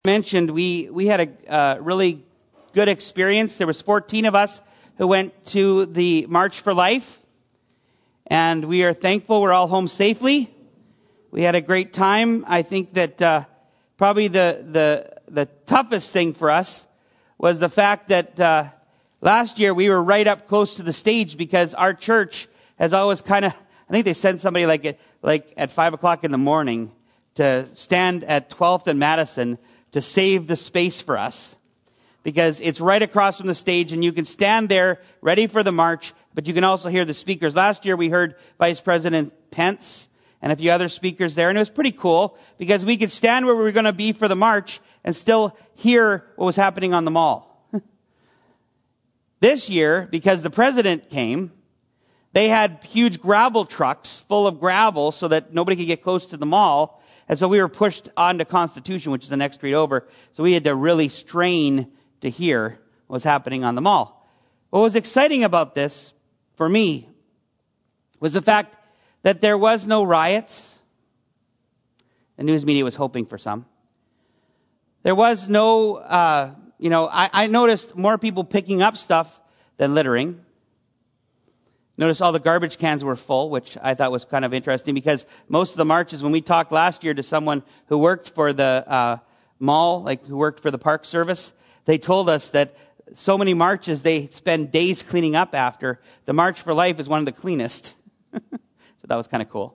Mentioned, we had a really good experience. There was 14 of us who went to the March for Life, and we are thankful we're all home safely. We had a great time. I think that probably the toughest thing for us was the fact that last year we were right up close to the stage because our church has always kind of, I think they sent somebody like at 5 o'clock in the morning to stand at 12th and Madison to save the space for us, because it's right across from the stage and you can stand there ready for the march, but you can also hear the speakers. Last year we heard Vice President Pence and a few other speakers there, and it was pretty cool because we could stand where we were going to be for the march and still hear what was happening on the mall. This year, because the president came, they had huge gravel trucks full of gravel so that nobody could get close to the mall. And so we were pushed onto Constitution, which is the next street over. So we had to really strain to hear what was happening on the mall. What was exciting about this, for me, was the fact that there was no riots. The news media was hoping for some. There was no, I noticed more people picking up stuff than littering. Notice all the garbage cans were full, which I thought was kind of interesting, because most of the marches, when we talked last year to someone who worked for the mall, like who worked for the park service, they told us that so many marches they spend days cleaning up after. The March for Life is one of the cleanest. So that was kind of cool.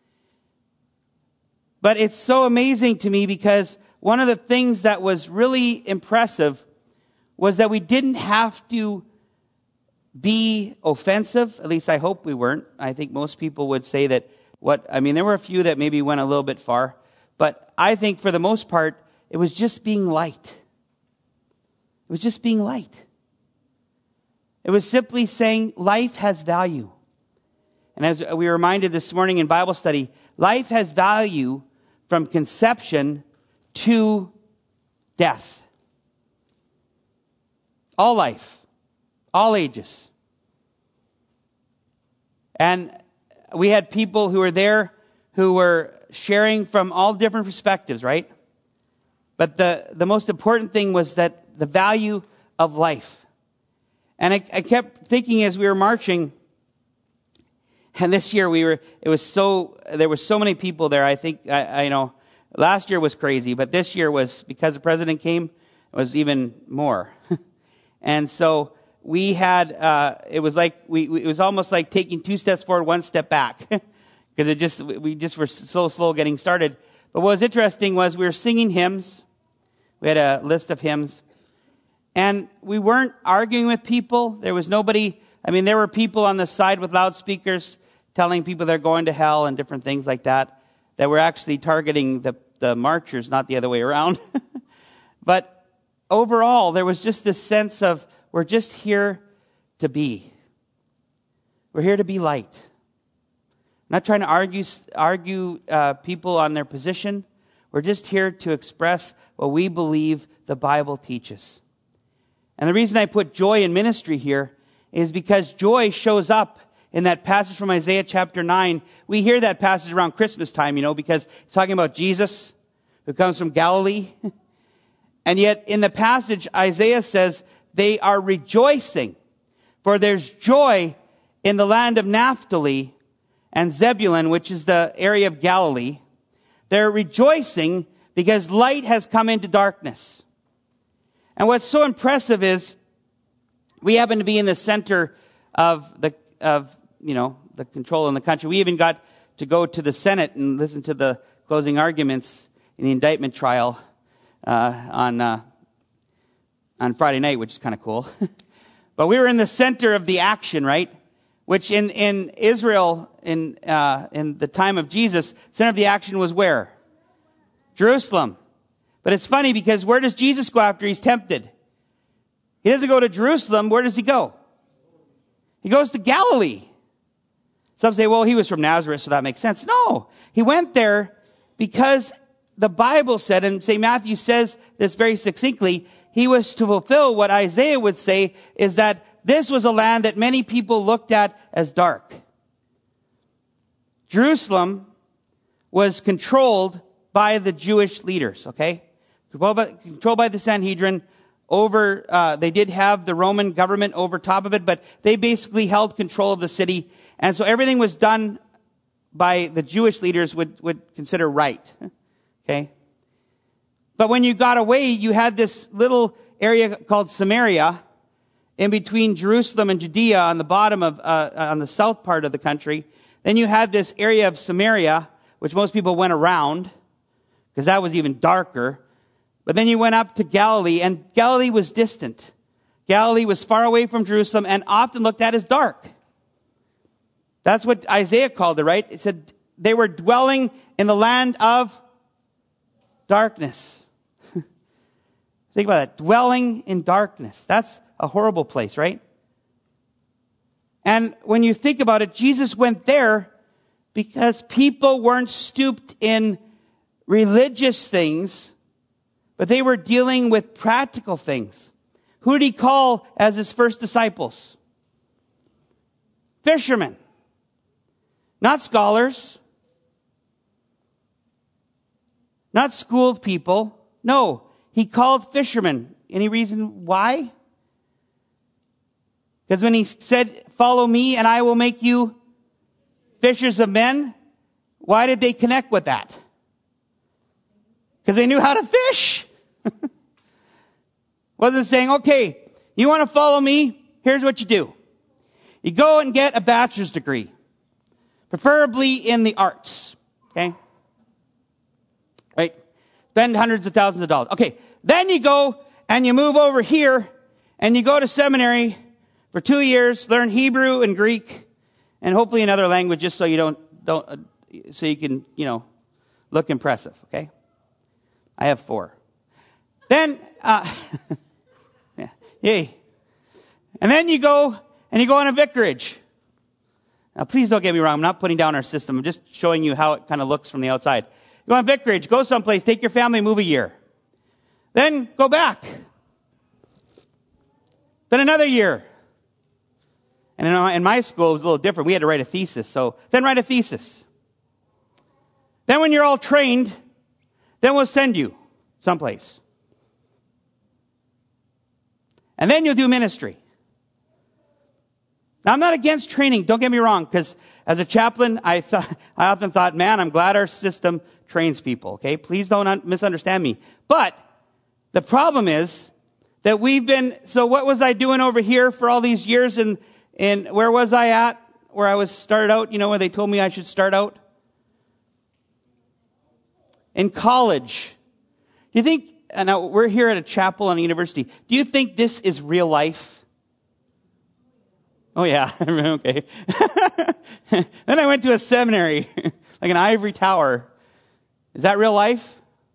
But it's so amazing to me because one of the things that was really impressive was that we didn't have to be offensive. At least I hope we weren't. I think most people would say that there were a few that maybe went a little bit far, but I think for the most part, it was just being light. It was just being light. It was simply saying life has value. And as we were reminded this morning in Bible study, life has value from conception to death. All life. All ages. And we had people who were there who were sharing from all different perspectives, right? But the most important thing was that the value of life. And I kept thinking as we were marching, and this year there were so many people there. I think, last year was crazy, but this year was, because the president came, it was even more. And so we had, it was almost like taking 2 steps forward, 1 step back. Because we just were so slow getting started. But what was interesting was we were singing hymns. We had a list of hymns. And we weren't arguing with people. There was nobody, there were people on the side with loudspeakers telling people they're going to hell and different things like that were actually targeting the marchers, not the other way around. But overall, there was just this sense of, we're just here to be. We're here to be light. Not trying to argue people on their position. We're just here to express what we believe the Bible teaches. And the reason I put joy in ministry here is because joy shows up in that passage from Isaiah chapter 9. We hear that passage around Christmas time, because it's talking about Jesus who comes from Galilee. And yet in the passage, Isaiah says, they are rejoicing, for there's joy in the land of Naphtali and Zebulun, which is the area of Galilee. They're rejoicing because light has come into darkness. And what's so impressive is we happen to be in the center of the control in the country. We even got to go to the Senate and listen to the closing arguments in the indictment trial on Friday night, which is kind of cool. But we were in the center of the action, right? Which in Israel, in the time of Jesus, center of the action was where? Jerusalem. But it's funny because where does Jesus go after he's tempted? He doesn't go to Jerusalem. Where does he go? He goes to Galilee. Some say, well, he was from Nazareth, so that makes sense. No, he went there because the Bible said, and St. Matthew says this very succinctly, he was to fulfill what Isaiah would say, is that this was a land that many people looked at as dark. Jerusalem was controlled by the Jewish leaders, okay? controlled by the Sanhedrin. They did have the Roman government over top of it, but they basically held control of the city. And so everything was done by the Jewish leaders would consider right. Okay? But when you got away, you had this little area called Samaria in between Jerusalem and Judea on the bottom of, on the south part of the country. Then you had this area of Samaria, which most people went around, because that was even darker. But then you went up to Galilee, and Galilee was distant. Galilee was far away from Jerusalem and often looked at as dark. That's what Isaiah called it, right? It said they were dwelling in the land of darkness. Think about that. Dwelling in darkness. That's a horrible place, right? And when you think about it, Jesus went there because people weren't stooped in religious things, but they were dealing with practical things. Who did he call as his first disciples? Fishermen. Not scholars. Not schooled people. No, he called fishermen. Any reason why? Because when he said, follow me and I will make you fishers of men, why did they connect with that? Because they knew how to fish. Wasn't saying, okay, you want to follow me? Here's what you do. You go and get a bachelor's degree, preferably in the arts. Okay? Right? Spend hundreds of thousands of dollars. Okay. Then you go and you move over here and you go to seminary for 2 years, learn Hebrew and Greek and hopefully another language just so you so you can, look impressive. Okay? I have 4. Then, yeah, yay. And then you go on a vicarage. Now, please don't get me wrong. I'm not putting down our system. I'm just showing you how it kind of looks from the outside. You go on vicarage, go someplace, take your family, move a year. Then go back. Then another year. And in my school, it was a little different. We had to write a thesis. So then write a thesis. Then when you're all trained, then we'll send you someplace. And then you'll do ministry. Now, I'm not against training. Don't get me wrong, because as a chaplain, I often thought, man, I'm glad our system trains people. Okay, please don't misunderstand me. But the problem is that so what was I doing over here for all these years, and where was I at? Where I was started out, where they told me I should start out? In college. Do you think, now we're here at a chapel and a university, do you think this is real life? Oh yeah, okay. Then I went to a seminary, like an ivory tower. Is that real life?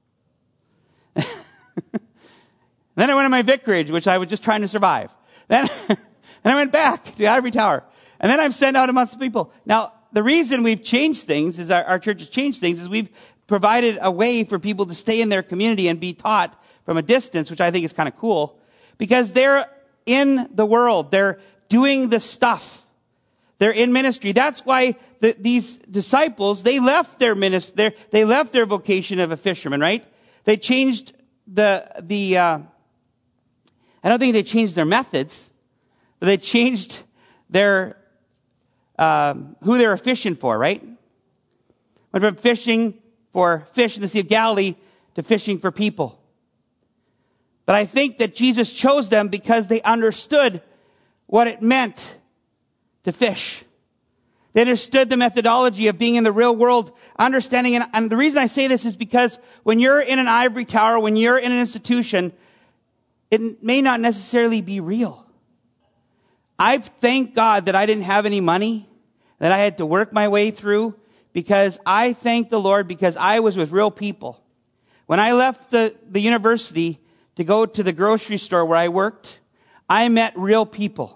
Then I went to my vicarage, which I was just trying to survive. Then I went back to the ivory tower. And then I'm sent out amongst people. Now, the reason we've changed things, is our church has changed things, is we've provided a way for people to stay in their community and be taught from a distance, which I think is kind of cool, because they're in the world. They're doing the stuff. They're in ministry. That's why these disciples, they left their ministry, they left their vocation of a fisherman, right? They changed I don't think they changed their methods, but they changed their, who they were fishing for, right? Went from fishing for fish in the Sea of Galilee to fishing for people. But I think that Jesus chose them because they understood what it meant to fish. They understood the methodology of being in the real world, understanding, and the reason I say this is because when you're in an ivory tower, when you're in an institution, it may not necessarily be real. I thank God that I didn't have any money, that I had to work my way through, because I thank the Lord because I was with real people. When I left the university to go to the grocery store where I worked, I met real people.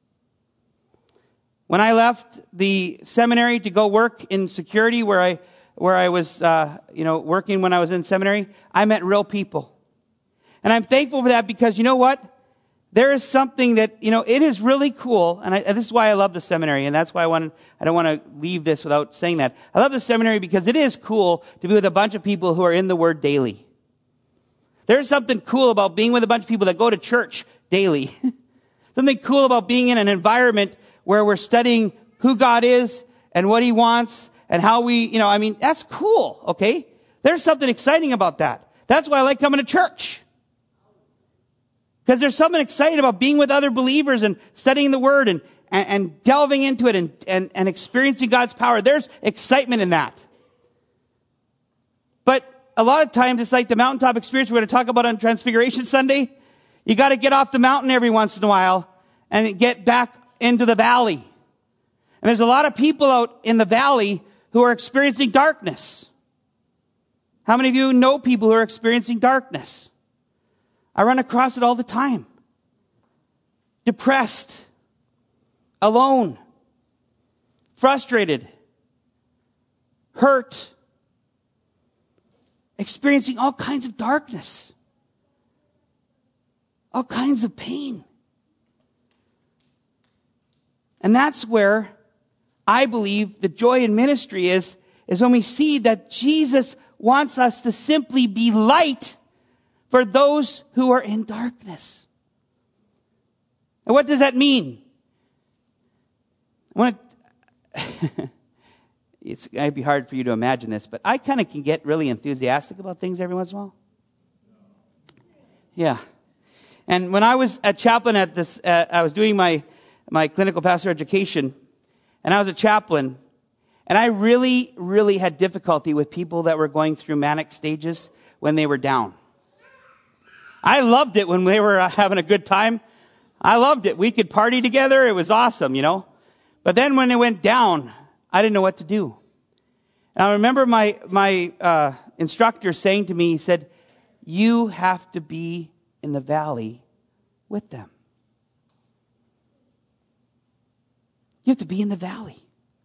When I left the seminary to go work in security where I was, working when I was in seminary, I met real people. And I'm thankful for that because you know what? There is something that, it is really cool. And this is why I love the seminary. And that's why I don't want to leave this without saying that. I love the seminary because it is cool to be with a bunch of people who are in the Word daily. There's something cool about being with a bunch of people that go to church daily. Something cool about being in an environment where we're studying who God is and what he wants and how we, that's cool, okay? There's something exciting about that. That's why I like coming to church. Because there's something exciting about being with other believers and studying the Word and delving into it and experiencing God's power. There's excitement in that. But a lot of times it's like the mountaintop experience we're going to talk about on Transfiguration Sunday. You got to get off the mountain every once in a while and get back into the valley. And there's a lot of people out in the valley who are experiencing darkness. How many of you know people who are experiencing darkness? I run across it all the time. Depressed, alone, frustrated, hurt, experiencing all kinds of darkness, all kinds of pain. And that's where I believe the joy in ministry is when we see that Jesus wants us to simply be light for those who are in darkness. And what does that mean? It's going to be hard for you to imagine this, but I kind of can get really enthusiastic about things every once in a while. Yeah. And when I was a chaplain at this, I was doing my clinical pastoral education, and I was a chaplain, and I really, really had difficulty with people that were going through manic stages when they were down. I loved it when they were having a good time. I loved it. We could party together. It was awesome, But then when it went down, I didn't know what to do. And I remember my instructor saying to me, he said, you have to be in the valley with them. You have to be in the valley.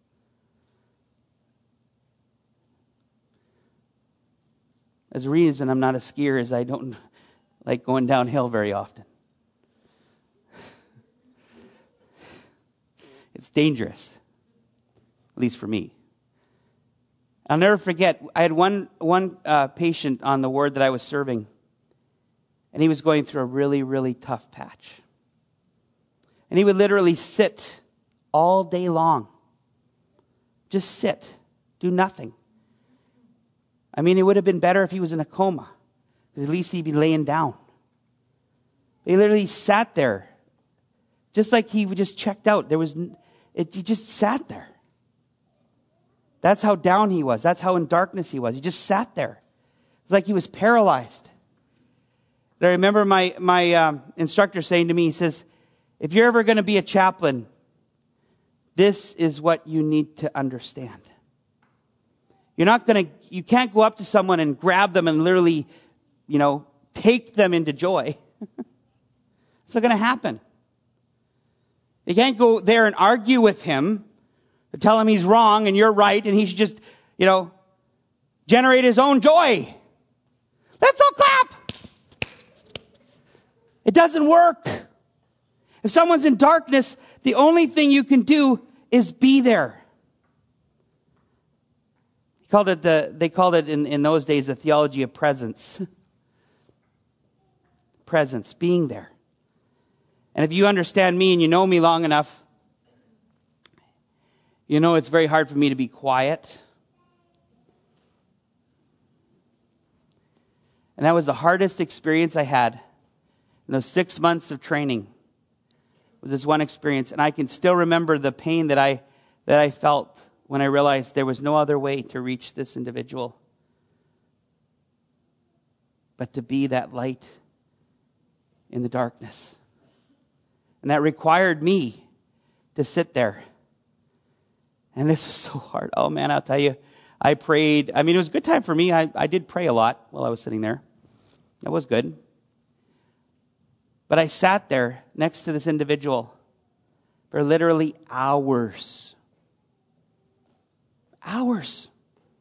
There's a reason I'm not a skier is I don't like going downhill very often. It's dangerous, at least for me. I'll never forget, I had one patient on the ward that I was serving, and he was going through a really, really tough patch. And he would literally sit all day long. Just sit, do nothing. I mean, it would have been better if he was in a coma, because at least he'd be laying down. He literally sat there, just like he just checked out. He just sat there. That's how down he was. That's how in darkness he was. He just sat there. It's like he was paralyzed. And I remember my instructor saying to me, he says, if you're ever going to be a chaplain, this is what you need to understand. You can't go up to someone and grab them and literally, take them into joy. It's not going to happen. You can't go there and argue with him, tell him he's wrong and you're right and he should just, generate his own joy. Let's all clap. It doesn't work. If someone's in darkness, the only thing you can do is be there. They called it in those days the theology of presence. Presence, being there. And if you understand me and you know me long enough, it's very hard for me to be quiet. And that was the hardest experience I had in those 6 months of training. Was this one experience, and I can still remember the pain that I felt when I realized there was no other way to reach this individual but to be that light in the darkness. And that required me to sit there. And this was so hard. Oh man, I'll tell you, I prayed. I mean, it was a good time for me. I did pray a lot while I was sitting there. That was good. But I sat there next to this individual for literally hours. Hours.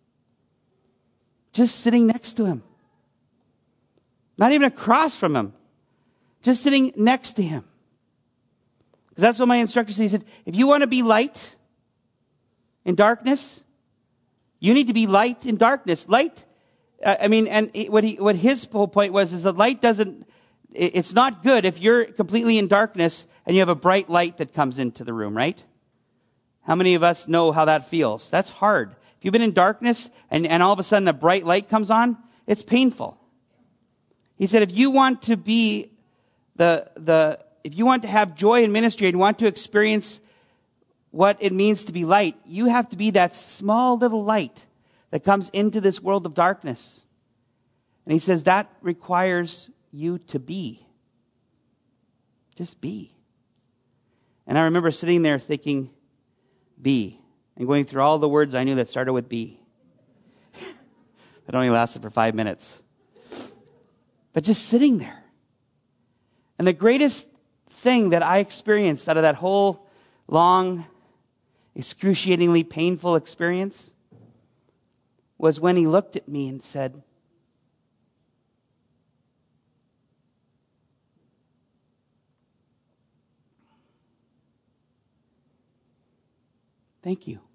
Just sitting next to him. Not even across from him. Just sitting next to him. Because that's what my instructor said. He said, if you want to be light in darkness, you need to be light in darkness. Light What his whole point was is the light it's not good if you're completely in darkness and you have a bright light that comes into the room, right? How many of us know how that feels? That's hard. If you've been in darkness and all of a sudden a bright light comes on, it's painful. He said, if you want to be if you want to have joy in ministry and you want to experience what it means to be light, you have to be that small little light that comes into this world of darkness. And he says that requires you to be. Just be. And I remember sitting there thinking, be, and going through all the words I knew that started with be. It only lasted for 5 minutes. But just sitting there. And the greatest thing that I experienced out of that whole long, excruciatingly painful experience was when he looked at me and said, thank you.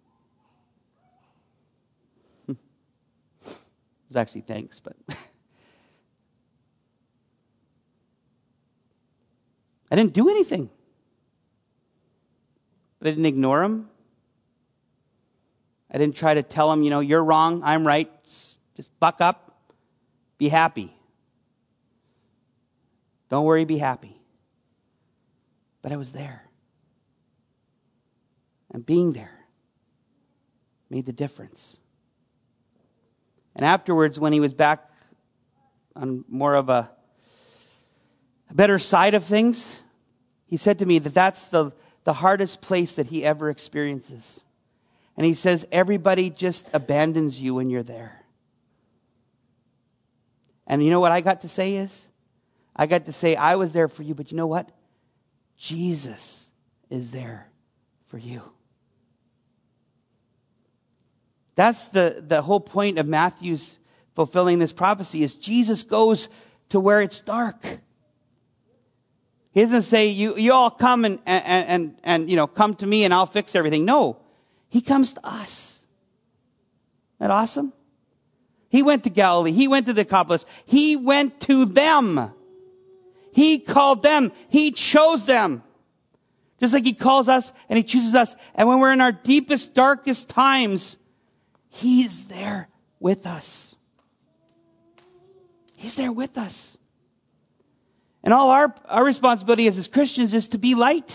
It was actually thanks, but I didn't do anything. But I didn't ignore him. I didn't try to tell him, you're wrong, I'm right. Just buck up, be happy. Don't worry, be happy. But I was there. And being there made the difference. And afterwards, when he was back on more of a better side of things, he said to me that that's the hardest place that he ever experiences. And he says, everybody just abandons you when you're there. And you know what I got to say is? I got to say, I was there for you, but you know what? Jesus is there for you. That's the whole point of Matthew's fulfilling this prophecy is Jesus goes to where it's dark. He doesn't say, you all come and come to me and I'll fix everything. No, he comes to us. Isn't that awesome? He went to Galilee. He went to the Decapolis. He went to them. He called them. He chose them. Just like he calls us and he chooses us. And when we're in our deepest, darkest times, he's there with us. He's there with us. And all our responsibility as Christians is to be light.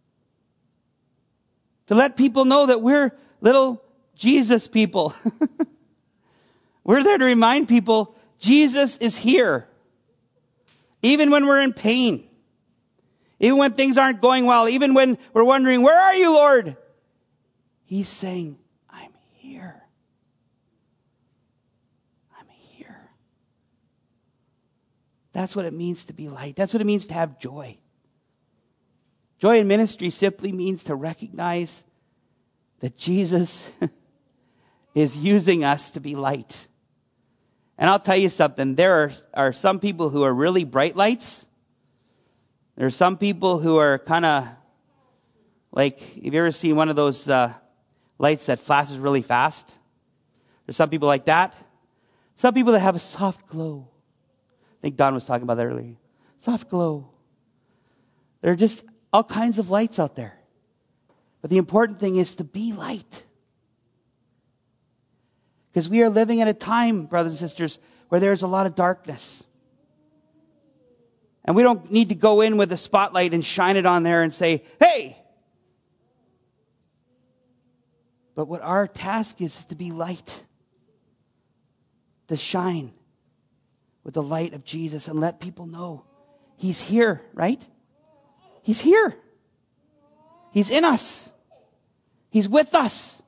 To let people know that we're little Jesus people. We're there to remind people Jesus is here. Even when we're in pain. Even when things aren't going well. Even when we're wondering, where are you, Lord? He's saying, I'm here. I'm here. That's what it means to be light. That's what it means to have joy. Joy in ministry simply means to recognize that Jesus is using us to be light. And I'll tell you something, there are some people who are really bright lights. There are some people who are kind of like, have you ever seen one of those lights that flashes really fast? There's some people like that. Some people that have a soft glow. I think Don was talking about that earlier. Soft glow. There are just all kinds of lights out there. But the important thing is to be light. Because we are living at a time, brothers and sisters, where there's a lot of darkness. And we don't need to go in with a spotlight and shine it on there and say, hey! But what our task is to be light. To shine with the light of Jesus and let people know he's here, right? He's here. He's in us. He's with us.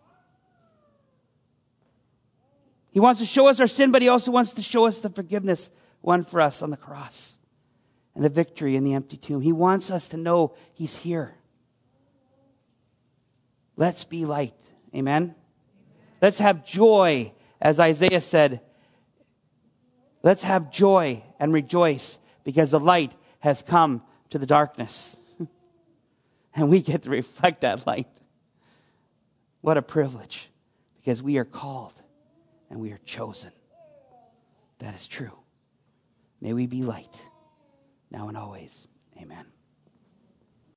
He wants to show us our sin, but he also wants to show us the forgiveness won for us on the cross and the victory in the empty tomb. He wants us to know he's here. Let's be light. Amen? Let's have joy, as Isaiah said. Let's have joy and rejoice because the light has come to the darkness. And we get to reflect that light. What a privilege, because we are called and we are chosen. that is true. May we be light, now and always. Amen.